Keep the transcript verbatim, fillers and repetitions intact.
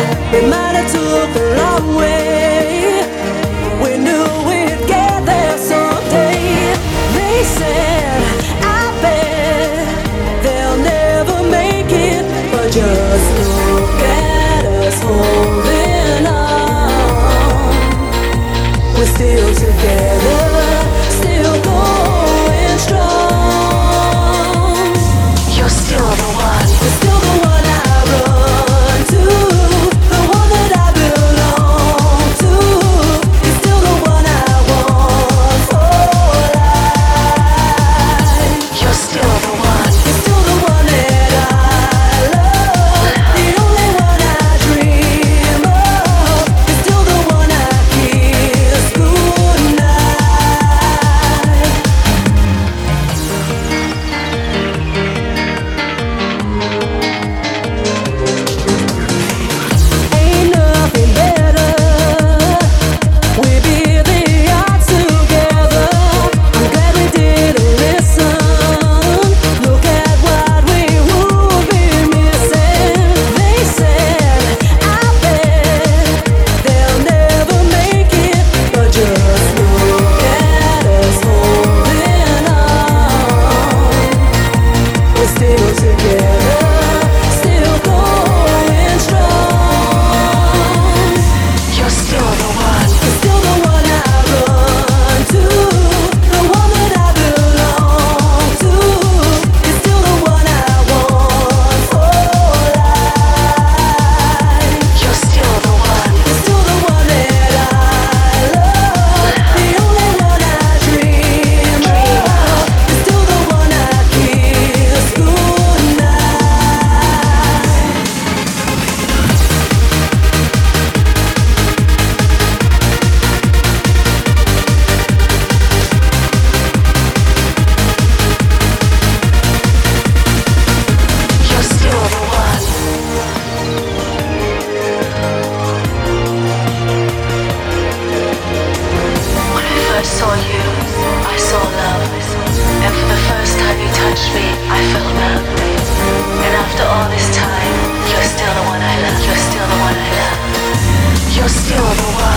We might have took a long way. We knew we'd get there someday. They said, I bet they'll never make it, but just look at us holding on. We're still together, still going strong. You're still the one. You're still the one I run to, the one that I belong to. You're still the one I want for life. You're still the one. You're still the one that I love, the only one I dream of. You're still the one I kiss goodnight. Ain't nothing better. We beat the odds together. I'm glad we didn't listen. Look at what we would be missing. They said, I bet they'll never make it, but just look at us holding on. We're still together, still going strong. You're still the one. You're still the one I run to, the one that I belong to. You're still the one I want for life. You're still the one. You're still the one that I love, the only one I dream of. You're still the one I kiss goodnight. You're still the one. When I first saw you, I saw love. And for the first time you touched me, I felt love. And after all this time, you're still the one I love. You're still the one I love. You're still the one.